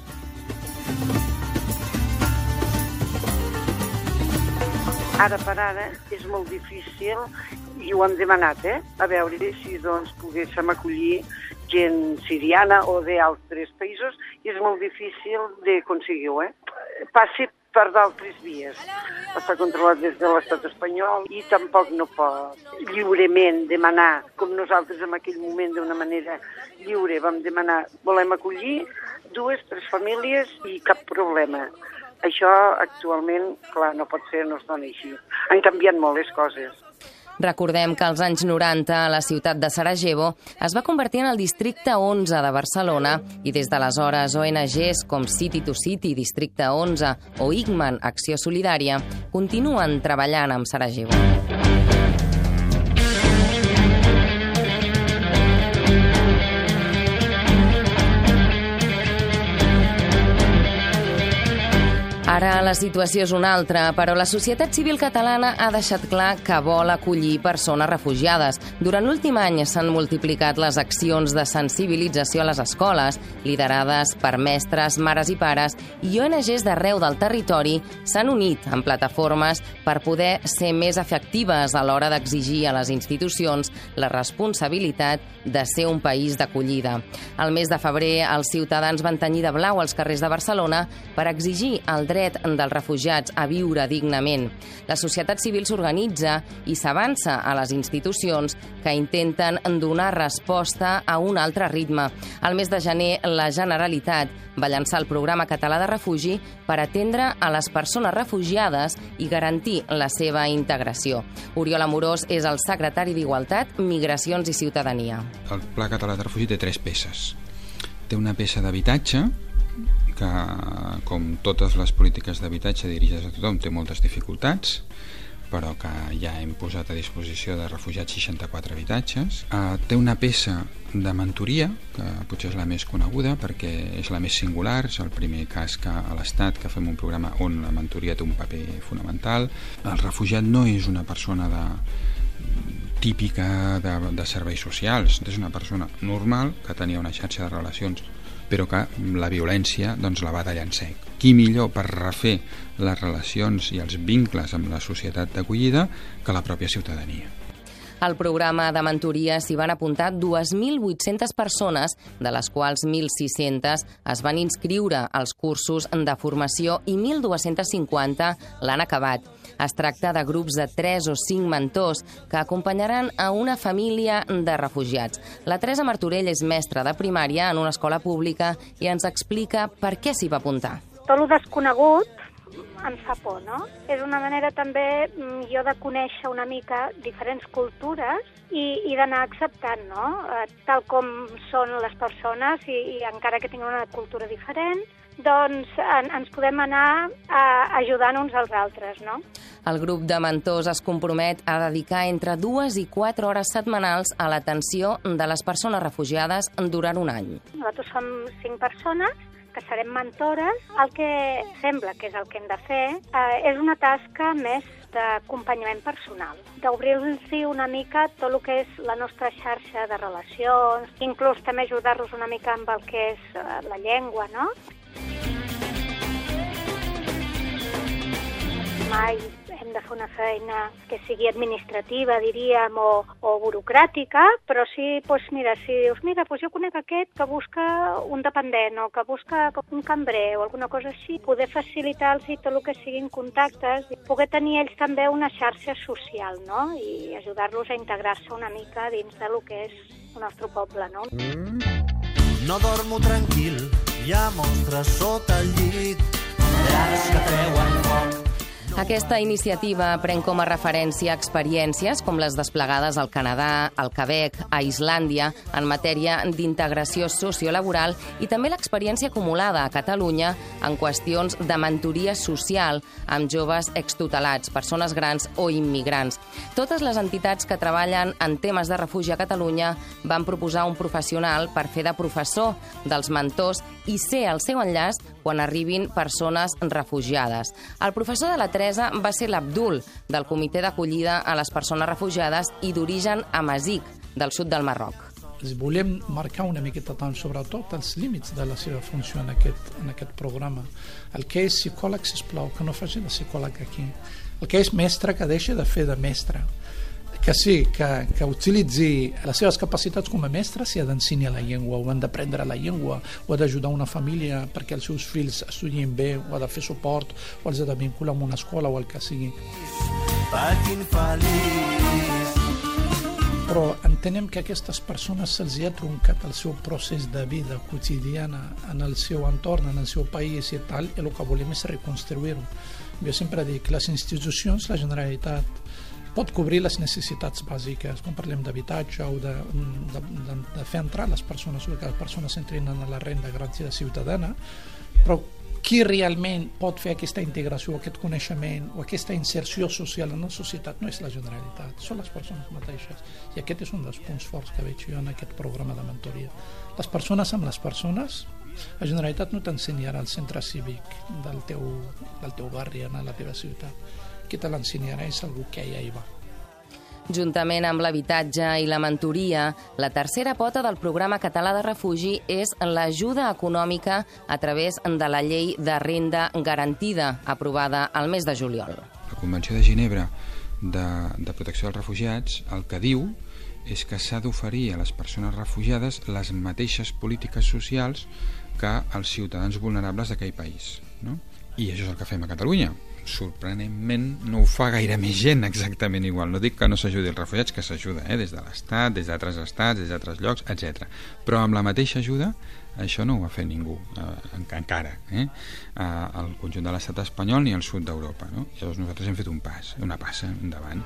Ara per ara és molt difícil i ho hem demanat, eh? A veure si doncs poguéssim acollir gent siriana o d'altres països, i és molt difícil d'aconseguir-ho, eh? Passi per d'altres vies. Està controlat des de l'estat espanyol i tampoc no pot lliurement demanar, com nosaltres en aquell moment d'una manera lliure vam demanar, volem acollir dues, tres famílies i cap problema. Això actualment, clar, no pot ser, no es dona així. Han canviat molt les coses.
Recordem que als anys noranta la ciutat de Sarajevo es va convertir en el districte onze de Barcelona i des d'aleshores O N Ges com City to City, Districte onze o I C M A N, Acció Solidària, continuen treballant amb Sarajevo. Ara la situació és una altra, però la societat civil catalana ha deixat clar que vol acollir persones refugiades. Durant l'últim any s'han multiplicat les accions de sensibilització a les escoles, liderades per mestres, mares i pares, i O N Ges d'arreu del territori s'han unit en plataformes per poder ser més efectives a l'hora d'exigir a les institucions la responsabilitat de ser un país d'acollida. Al mes de febrer, els ciutadans van tenyir de blau als carrers de Barcelona per exigir el dret dret dels refugiats a viure dignament. La societat civil s'organitza i s'avança a les institucions que intenten donar resposta a un altre ritme. Al mes de gener, la Generalitat va llançar el programa català de refugi per atendre a les persones refugiades i garantir la seva integració. Oriol Amorós és el secretari d'Igualtat, Migracions i Ciutadania.
El Pla Català de Refugi té tres peces. Té una peça d'habitatge, que, com totes les polítiques d'habitatge dirigides a tothom, té moltes dificultats, però que ja hem posat a disposició de refugiats seixanta-quatre habitatges. Uh, té una peça de mentoria, que potser és la més coneguda perquè és la més singular, és el primer cas que a l'Estat que fem un programa on la mentoria té un paper fonamental. El refugiat no és una persona de, típica de, de serveis socials, és una persona normal que tenia una xarxa de relacions però que la violència doncs, la va tallar en sec. Qui millor per refer les relacions i els vincles amb la societat d'acollida que la pròpia ciutadania.
Al programa de mentoria s'hi van apuntar dues mil vuit-centes persones, de les quals mil sis-centes es van inscriure als cursos de formació i mil dues-centes cinquanta l'han acabat. Es tracta de grups de tres o cinc mentors que acompanyaran a una família de refugiats. La Teresa Martorell és mestra de primària en una escola pública i ens explica per què s'hi va apuntar.
Tot el desconegut em fa por, no? És una manera també jo de conèixer una mica diferents cultures i, i d'anar acceptant, no? Eh, tal com són les persones i, i encara que tinguin una cultura diferent, doncs en, ens podem anar a, ajudant uns als altres, no?
El grup de mentors es compromet a dedicar entre dues i quatre hores setmanals a l'atenció de les persones refugiades durant un any.
Nosaltres som cinc persones que serem mentores. El que sembla que és el que hem de fer eh, és una tasca més d'acompanyament personal, d'obrir-los una mica tot el que és la nostra xarxa de relacions, inclús també ajudar-los una mica amb el que és eh, la llengua, no? Mai hem de fer una feina que sigui administrativa, diríem, o, o burocràtica, però sí, doncs mira, si dius, mira, doncs jo conec aquest que busca un dependent o que busca un cambrer o alguna cosa així, poder facilitar-los tot el que siguin contactes, poder tenir ells també una xarxa social, no? I ajudar-los a integrar-se una mica dins de lo que és el nostre poble, no?
No dormo tranquil, hi ha monstres sota el llit, llars que treuen foc.
Aquesta iniciativa pren com a referència experiències com les desplegades al Canadà, al Quebec, a Islàndia, en matèria d'integració sociolaboral i també l'experiència acumulada a Catalunya en qüestions de mentoria social amb joves extutelats, persones grans o immigrants. Totes les entitats que treballen en temes de refugi a Catalunya van proposar un professional per fer de professor dels mentors i ser el seu enllaç quan arribin persones refugiades. El professor de la Teresa va ser l'Abdul, del Comitè d'Acollida a les Persones Refugiades i d'origen amazic, del sud del Marroc.
Volem marcar una miqueta tant, sobretot, els límits de la seva funció en aquest, en aquest programa. El que és psicòleg, sisplau, que no faci de psicòleg aquí. El que és mestre, que deixi de fer de mestre. Que sí, que, que utilitzi les seves capacitats com a mestre, si ha d'ensenyar la llengua, o han d'aprendre la llengua, o ha d'ajudar una família perquè els seus fills estudien bé, o ha de fer suport, o els ha de vincular amb una escola, o el que sigui. Però entenem que a aquestes persones se'ls ha truncat el seu procés de vida quotidiana en el seu entorn, en el seu país i tal, i el que volem és reconstruir-ho. Jo sempre dic, les institucions, la Generalitat, pot cobrir les necessitats bàsiques, quan parlem d'habitatge o de, de, de, de fer entrar les persones, o que les persones entrin en la renda garantida ciutadana, però qui realment pot fer aquesta integració, aquest coneixement o aquesta inserció social en la societat no és la Generalitat, són les persones mateixes. I aquest és un dels punts forts que veig jo en aquest programa de mentoria. Les persones amb les persones. La Generalitat no t'ensenyarà al centre cívic del teu, del teu barri, a la teva ciutat. Qui te l'ensenyarà és algú que ja hi va.
Juntament amb l'habitatge i la mentoria, la tercera pota del programa català de refugi és l'ajuda econòmica a través de la llei de renda garantida, aprovada al mes de juliol.
La Convenció de Ginebra de, de Protecció dels Refugiats el que diu és que s'ha d'oferir a les persones refugiades les mateixes polítiques socials que als ciutadans vulnerables d'aquell país, no? I això és el que fem a Catalunya. Sorprenentment no ho fa gaire més gent exactament igual. No dic que no s'ajudi els refugiats, que s'ajuda, eh? Des de l'Estat, des d'altres estats, des d'altres llocs, etcètera. Però amb la mateixa ajuda, això no ho va fer ningú, eh, encara, eh? al conjunt de l'estat espanyol ni al sud d'Europa, no? Llavors nosaltres hem fet un pas, una passa endavant.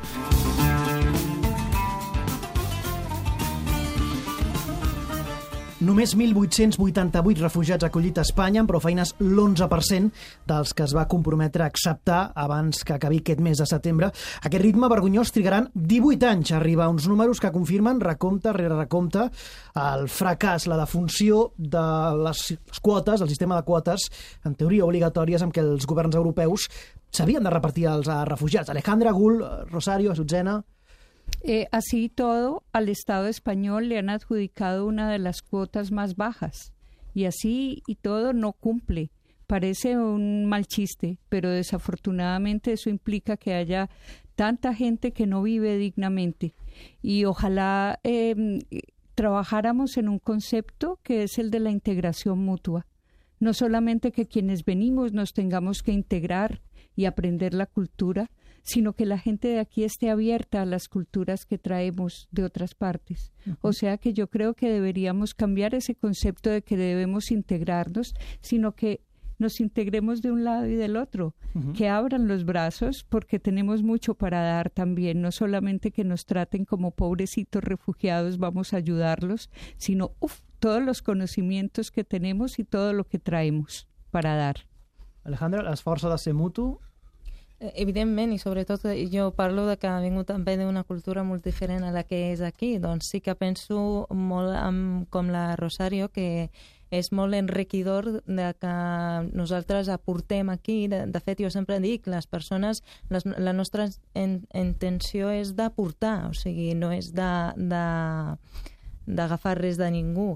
Només mil vuit-cents vuitanta-vuit refugiats acollits a Espanya, amb prou feines l'onze per cent dels que es va comprometre a acceptar abans que acabi aquest mes de setembre. Aquest ritme vergonyós trigaran divuit anys a arribar, uns números que confirmen recompte rere recompte el fracàs, la defunció de les quotes, el sistema de quotes, en teoria obligatòries, amb què els governs europeus s'havien de repartir els refugiats. Alejandra Gul, Rosario, Azucena...
Eh, así y todo, al Estado español le han adjudicado una de las cuotas más bajas y así y todo no cumple. Parece un mal chiste, pero desafortunadamente eso implica que haya tanta gente que no vive dignamente y ojalá eh, trabajáramos en un concepto que es el de la integración mutua. No solamente que quienes venimos nos tengamos que integrar y aprender la cultura, sino que la gente de aquí esté abierta a las culturas que traemos de otras partes. Uh-huh. O sea que yo creo que deberíamos cambiar ese concepto de que debemos integrarnos, sino que nos integremos de un lado y del otro, uh-huh. que abran los brazos porque tenemos mucho para dar también, no solamente que nos traten como pobrecitos refugiados, vamos a ayudarlos, sino uf, todos los conocimientos que tenemos y todo lo que traemos para dar.
Alejandra, l'esforç ha de ser mutu?
Evidentment, i sobretot jo parlo de que ha vingut també d'una cultura molt diferent a la que és aquí, doncs sí que penso molt amb, com la Rosario, que és molt enriquidor de que nosaltres aportem aquí. De, de fet, jo sempre dic, les persones, les, la nostra en, intenció és d'aportar, o sigui, no és d'agafar res de ningú.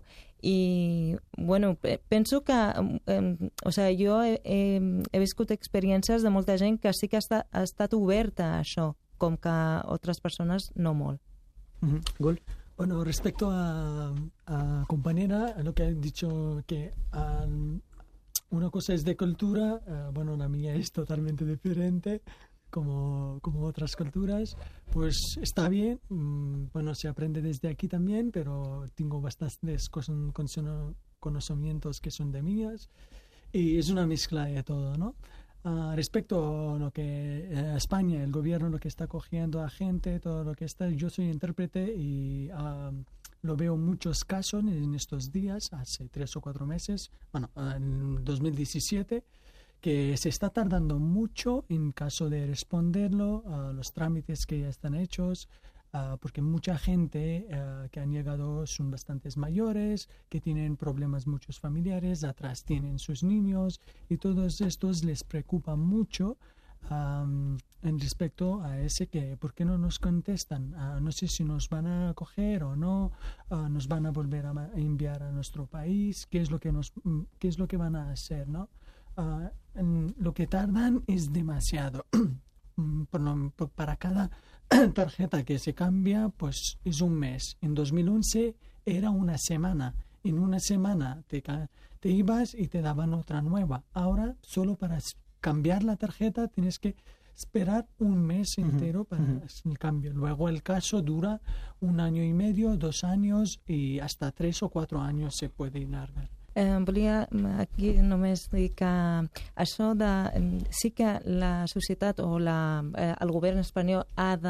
I, bueno, penso que eh, o sigui, jo he, he, he viscut experiències de molta gent que sí que ha estat, ha estat oberta a això, com que altres persones no molt.
Uh-huh. Gol.
Bueno, respecto a, a compañera, lo que ha dicho que um, una cosa es de cultura, uh, bueno, la mía es totalmente diferente, como, como otras culturas, pues está bien, mm, bueno, se aprende desde aquí también, pero tengo bastantes con, con, conocimientos que son de mías y es una mezcla de todo, ¿no? Uh, respecto a lo que eh, España, el gobierno, lo que está cogiendo a gente, todo lo que está, yo soy intérprete y uh, lo veo en muchos casos en estos días, hace tres o cuatro meses, bueno, en dos mil diecisiete, que se está tardando mucho en caso de responderlo a uh, los trámites que ya están hechos, uh, porque mucha gente uh, que han llegado son bastantes mayores, que tienen problemas muchos familiares, atrás tienen sus niños y todos estos les preocupa mucho um, en respecto a ese que, ¿por qué no nos contestan? Uh, no sé si nos van a acoger o no, uh, nos van a volver a, a enviar a nuestro país, qué es lo que, nos, qué es lo que van a hacer, ¿no? Uh, en lo que tardan es demasiado. por lo, por, para cada tarjeta que se cambia, pues es un mes. En dos mil once era una semana. En una semana te, te ibas y te daban otra nueva. Ahora, solo para cambiar la tarjeta tienes que esperar un mes entero uh-huh, para uh-huh. el cambio. Luego el caso dura un año y medio, dos años y hasta tres o cuatro años se puede alargar.
Eh, volia aquí només dir que això de... Sí que la societat o la, eh, el govern espanyol ha de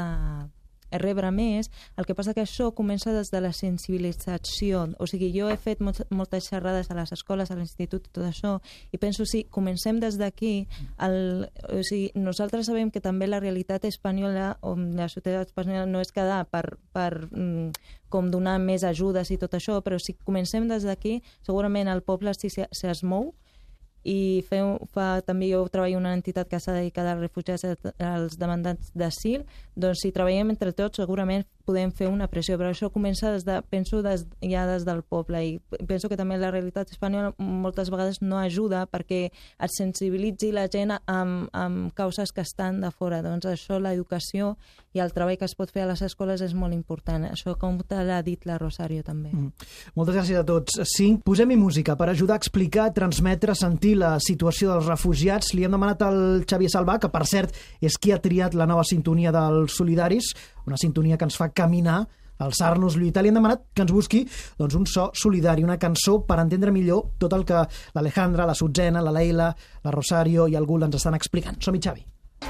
rebre més, el que passa que això comença des de la sensibilització. O sigui, jo he fet molt, moltes xerrades a les escoles, a l'institut i tot això, i penso, si comencem des d'aquí, el, o sigui, nosaltres sabem que també la realitat espanyola, o la societat espanyola, no és quedar per, per mm, com donar més ajudes i tot això, però si comencem des d'aquí, segurament el poble sí se, se es mou, i feu, fa, també jo treballo en una entitat que s'ha dedicat als refugiats, als demandants d'asil, doncs si treballem entre tots segurament podem fer una pressió, però això comença des de, penso des, ja des del poble, i penso que també la realitat espanyola moltes vegades no ajuda perquè et sensibilitzi la gent amb, amb causes que estan de fora. Doncs això, l'educació i el treball que es pot fer a les escoles és molt important. Això com te l'ha dit la Rosario també.
Mm. Moltes gràcies a tots. Cinc, posem-hi música per ajudar a explicar, transmetre, sentir la situació dels refugiats. Li hem demanat al Xavier Salvà, que per cert és qui ha triat la nova sintonia dels Solidaris, una sintonia que ens fa caminar, alçar-nos, lluitar. Li hem demanat que ens busqui doncs, un so solidari, una cançó per entendre millor tot el que l'Alejandra, la Sutzena, la Leila, la Rosario i el Gul ens estan explicant. Som-hi, Xavi.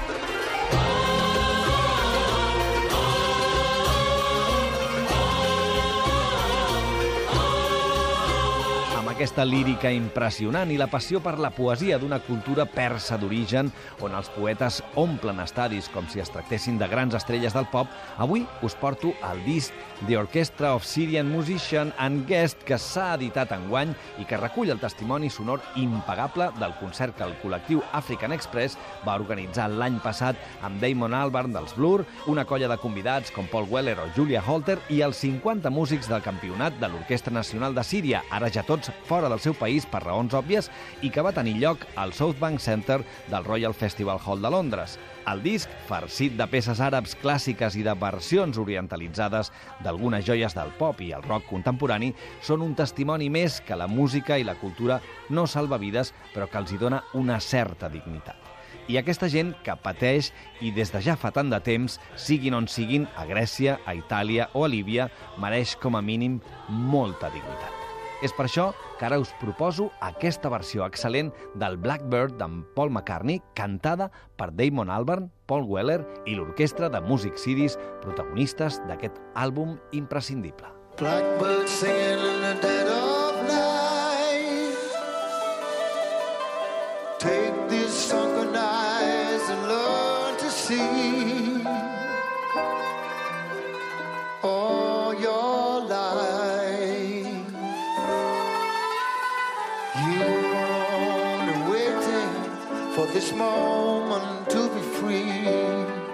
Aquesta lírica impressionant i la passió per la poesia d'una cultura persa d'origen on els poetes omplen estadis com si es tractessin de grans estrelles del pop, avui us porto el disc The Orchestra of Syrian Musician and Guest que s'ha editat enguany i que recull el testimoni sonor impagable del concert que el col·lectiu African Express va organitzar l'any passat amb Damon Albarn dels Blur, una colla de convidats com Paul Weller o Julia Holter i els cinquanta músics del campionat de l'Orquestra Nacional de Síria, ara ja tots fora del seu país per raons òbvies, i que va tenir lloc al South Bank Center del Royal Festival Hall de Londres. El disc, farcit de peces àrabs clàssiques i de versions orientalitzades d'algunes joies del pop i el rock contemporani, són un testimoni més que la música i la cultura no salva vides, però que els hi dona una certa dignitat. I aquesta gent que pateix i des de ja fa tant de temps, siguin on siguin, a Grècia, a Itàlia o a Líbia, mereix com a mínim molta dignitat. És per això que ara us proposo aquesta versió excel·lent del Blackbird d'en Paul McCartney, cantada per Damon Albarn, Paul Weller i l'orquestra de músics siris protagonistes d'aquest àlbum imprescindible.
Blackbird singing in the dead of night. Take these sunken eyes and learn to see all your life. For this moment to be free.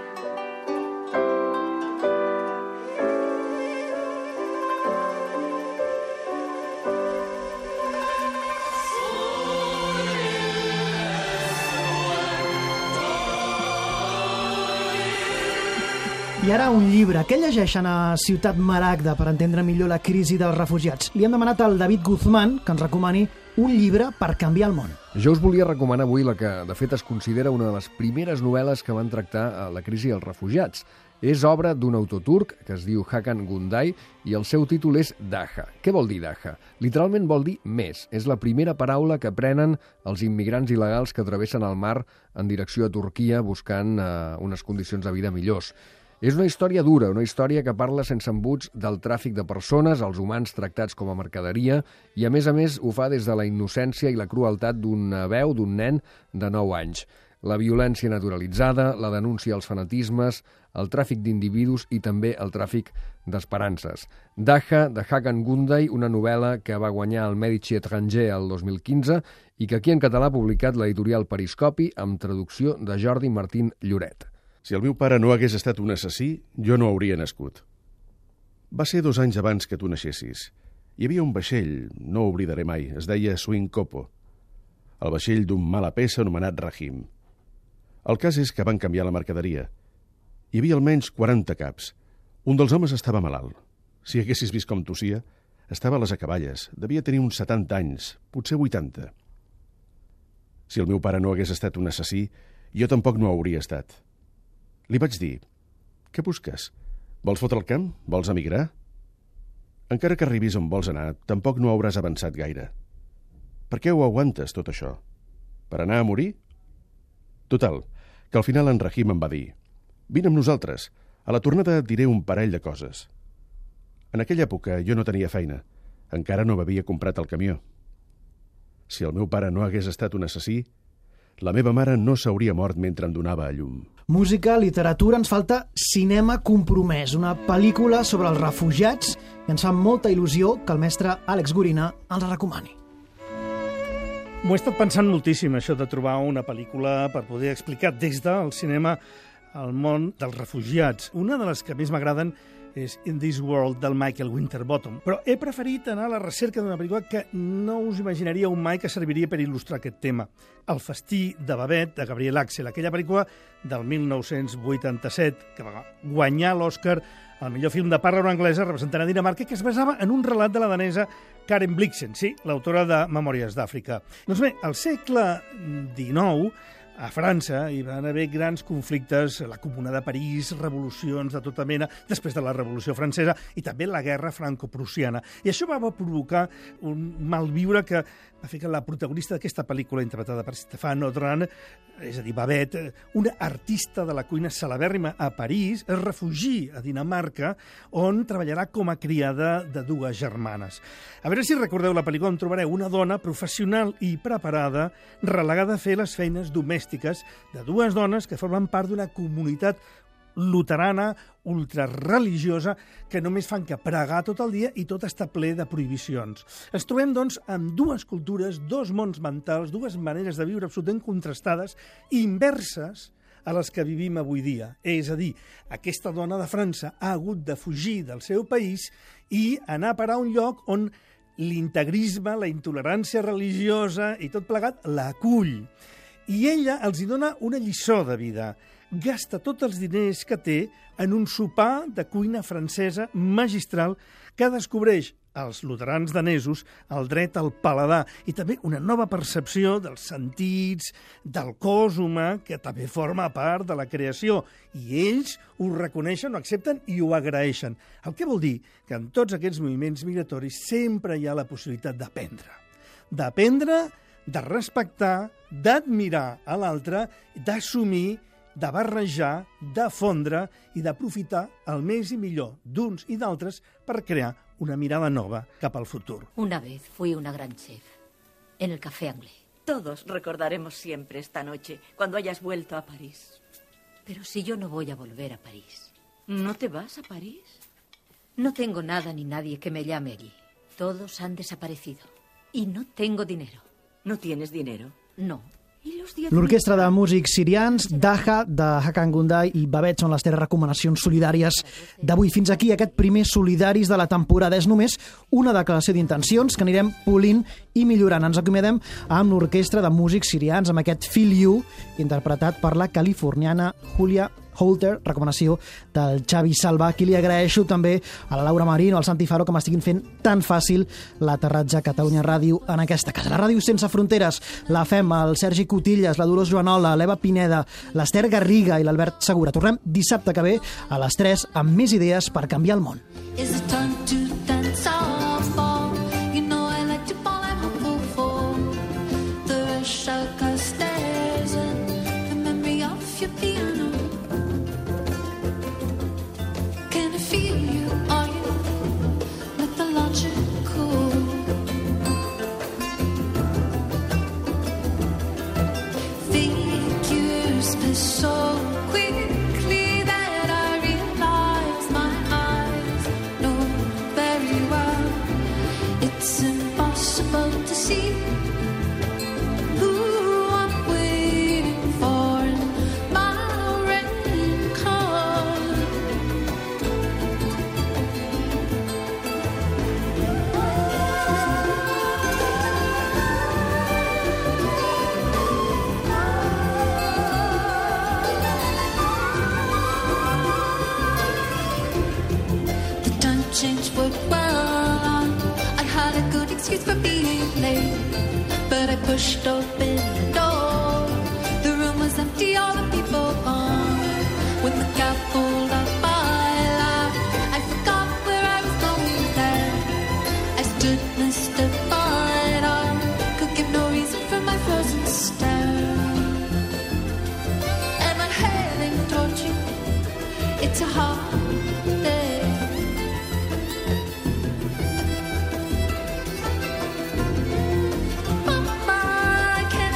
I ara un llibre. Què llegeixen a Ciutat Maragda per entendre millor la crisi dels refugiats? Li hem demanat al David Guzmán que ens recomani un llibre per canviar el món.
Jo us volia recomanar avui la que, de fet, es considera una de les primeres novel·les que van tractar la crisi dels refugiats. És obra d'un autor turc que es diu Hakan Günday i el seu títol és Daha. Què vol dir Daha? Literalment vol dir més. És la primera paraula que prenen els immigrants il·legals que travessen el mar en direcció a Turquia buscant eh, unes condicions de vida millors. És una història dura, una història que parla sense embuts del tràfic de persones, els humans tractats com a mercaderia, i a més a més ho fa des de la innocència i la crueltat d'una veu d'un nen de nou anys. La violència naturalitzada, la denúncia als fanatismes, el tràfic d'individus i també el tràfic d'esperances. Daha, de Hakan Günday, una novel·la que va guanyar el Medici Etranger el dos mil quinze i que aquí en català ha publicat l'editorial Periscopi amb traducció de Jordi Martín Lloret.
Si el meu pare no hagués estat un assassí, jo no hauria nascut. Va ser dos anys abans que tu naixessis. Hi havia un vaixell, no ho oblidaré mai, es deia Swing Copo. El vaixell d'un mala peça anomenat Rahim. El cas és que van canviar la mercaderia. Hi havia almenys quaranta caps. Un dels homes estava malalt. Si haguessis vist com tossia, estava a les acaballes. Devia tenir uns setanta anys, potser vuitanta. Si el meu pare no hagués estat un assassí, jo tampoc no hauria estat. Li vaig dir, què busques? Vols fotre el camp? Vols emigrar? Encara que arribis on vols anar, tampoc no hauràs avançat gaire. Per què ho aguantes, tot això? Per anar a morir? Total, que al final en Rahim em va dir, vine amb nosaltres, a la tornada et diré un parell de coses. En aquella època jo no tenia feina, encara no m'havia comprat el camió. Si el meu pare no hagués estat un assassí, la meva mare no s'hauria mort mentre em donava a llum.
Música, literatura, ens falta cinema compromès, una pel·lícula sobre els refugiats i ens fa molta il·lusió que el mestre Àlex Gorina ens recomani.
M'ho he estat pensant moltíssim, això de trobar una pel·lícula per poder explicar des del cinema el món dels refugiats. Una de les que més m'agraden és In This World, del Michael Winterbottom. Però he preferit anar a la recerca d'una pel·lícula que no us imaginaríeu mai que serviria per il·lustrar aquest tema. El festí de Babette, de Gabriel Axel, aquella pel·lícula del mil nou-cents vuitanta-set, que va guanyar l'Oscar al millor film de parla no anglesa representant a Dinamarca, que es basava en un relat de la danesa Karen Blixen, sí, l'autora de Memòries d'Àfrica. Doncs bé, al segle dinou, a França hi van haver grans conflictes, la Comuna de París, revolucions de tota mena, després de la Revolució Francesa i també la Guerra Franco-Prussiana. I això va provocar un malviure que va fer que la protagonista d'aquesta pel·lícula, interpretada per Stéphane Audran, és a dir, Babette, una artista de la cuina celebèrrima a París, es refugi a Dinamarca, on treballarà com a criada de dues germanes. A veure si recordeu la pel·lícula, on trobareu una dona professional i preparada, relegada a fer les feines domèstiques de dues dones que formen part d'una comunitat luterana, ultrareligiosa, que només fan que pregar tot el dia i tot està ple de prohibicions. Ens trobem, doncs, amb dues cultures, dos mons mentals, dues maneres de viure absolutament contrastades, inverses a les que vivim avui dia. És a dir, aquesta dona de França ha hagut de fugir del seu país i anar a parar a un lloc on l'integrisme, la intolerància religiosa i tot plegat l'acull. I ella els hi dona una lliçó de vida. Gasta tots els diners que té en un sopar de cuina francesa magistral que descobreix als luterans danesos el dret al paladar i també una nova percepció dels sentits, del cos humà, que també forma part de la creació. I ells ho reconeixen, ho accepten i ho agraeixen. El que vol dir que en tots aquests moviments migratoris sempre hi ha la possibilitat d'aprendre. D'aprendre, de respectar, d'admirar a l'altre, d'assumir, de barrejar, de fondre i d'aprofitar el més i millor d'uns i d'altres per crear una mirada nova cap al futur.
Una vez fui una gran chef en el Café Anglais. Todos recordaremos siempre esta noche cuando hayas vuelto a París. Pero si yo no voy a volver a París. ¿No te vas a París? No tengo nada ni nadie que me llame allí. Todos han desaparecido. Y no tengo dinero. ¿No tienes dinero? No.
L'Orquestra de Músics Sirians, Daha, de Hakan Günday i Babette són les tres recomanacions solidàries d'avui. Fins aquí aquest primer Solidaris de la temporada. És només una declaració d'intencions que anirem polint i millorant. Ens acomiadem amb l'Orquestra de Músics Sirians, amb aquest Feel You, interpretat per la californiana Julia Holter, recomanació del Xavi Salva, qui li agraeixo també a la Laura Marino, al Santi Faro, que m'estiguin fent tan fàcil l'aterratge a Catalunya Ràdio en aquesta casa. La ràdio sense fronteres la fem el Sergi Cotillas, la Dolors Joanola, l'Eva Pineda, l'Ester Garriga i l'Albert Segura. Tornem dissabte que ve a les tres amb més idees per canviar el món.
Is it time to dance our ball? You know I like to ball I'm hopeful for the rush of car stairs and the memory of your piano. Can I feel you? Are you mythological? Figures pass so quickly that I realize my eyes know very well it's impossible to see who I'm waiting for in my raincoat. The time change worked well. I had a good excuse for being late, but I pushed open the door. The room was empty, all the people gone. When the cab pulled up, I laughed. I forgot where I was going there. I stood mystified. I could give no reason for my frozen stare. Am I heading toward you? It's a hard day. Mama, I can't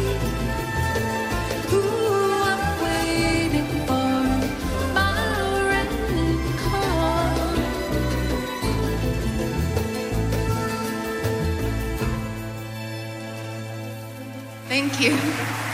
Ooh, I'm waiting for my red car. Thank you.